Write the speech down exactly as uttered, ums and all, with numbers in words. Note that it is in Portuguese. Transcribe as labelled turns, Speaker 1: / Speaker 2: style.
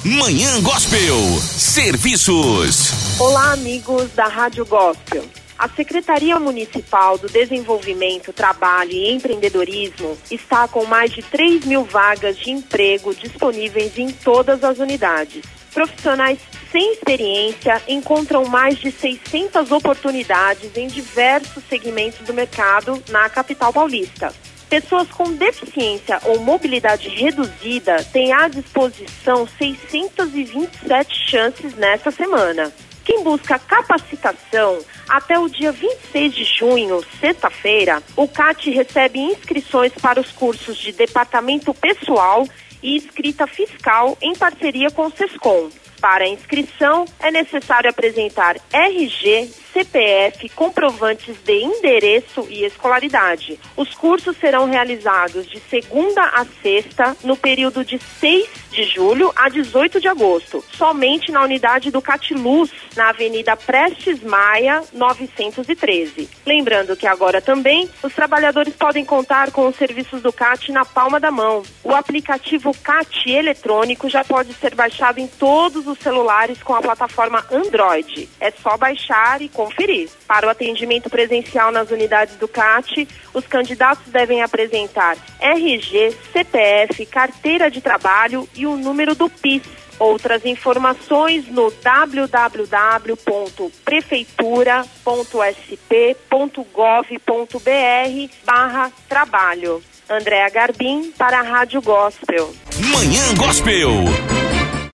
Speaker 1: Manhã Gospel. Serviços.
Speaker 2: Olá, amigos da Rádio Gospel. A Secretaria Municipal do Desenvolvimento, Trabalho e Empreendedorismo está com mais de três mil vagas de emprego disponíveis em todas as unidades. Profissionais sem experiência encontram mais de seiscentas oportunidades em diversos segmentos do mercado na capital paulista. Pessoas com deficiência ou mobilidade reduzida têm à disposição seiscentas e vinte e sete chances nesta semana. Quem busca capacitação, até o dia vinte e seis de junho, sexta-feira, o C A T recebe inscrições para os cursos de Departamento Pessoal e Escrita Fiscal em parceria com o Sescom. Para a inscrição, é necessário apresentar R G, C P F, comprovantes de endereço e escolaridade. Os cursos serão realizados de segunda a sexta, no período de seis de julho a dezoito de agosto, somente na unidade do Catiluz, na Avenida Prestes Maia, novecentos e treze. Lembrando que agora também os trabalhadores podem contar com os serviços do C A T na palma da mão. O aplicativo C A T eletrônico já pode ser baixado em todos os celulares com a plataforma Android. É só baixar e conferir. Para o atendimento presencial nas unidades do C A T, os candidatos devem apresentar R G, C P F, carteira de trabalho e o número do P I S. Outras informações no w w w ponto prefeitura ponto s p ponto gov ponto b r barra trabalho. Andréa Garbim para a Rádio Gospel.
Speaker 1: Manhã Gospel.